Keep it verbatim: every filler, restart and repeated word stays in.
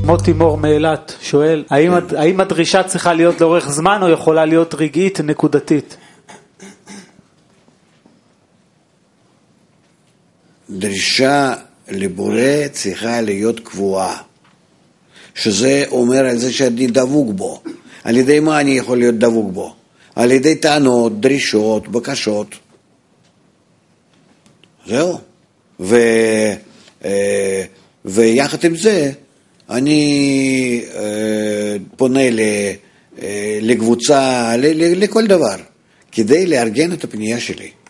מוטי מור מאילת שואל, האם, כן. האם הדרישה צריכה להיות לאורך זמן או יכולה להיות רגעית נקודתית? דרישה לבורא צריכה להיות קבועה, שזה אומר על זה שאני דבוק בו. על ידי מה אני יכול להיות דבוק בו? על ידי טענות, דרישות, בקשות. זהו. ו, ויחד עם זה, אני פונה לקבוצה, לכל דבר, כדי לארגן את הפנייה שלי.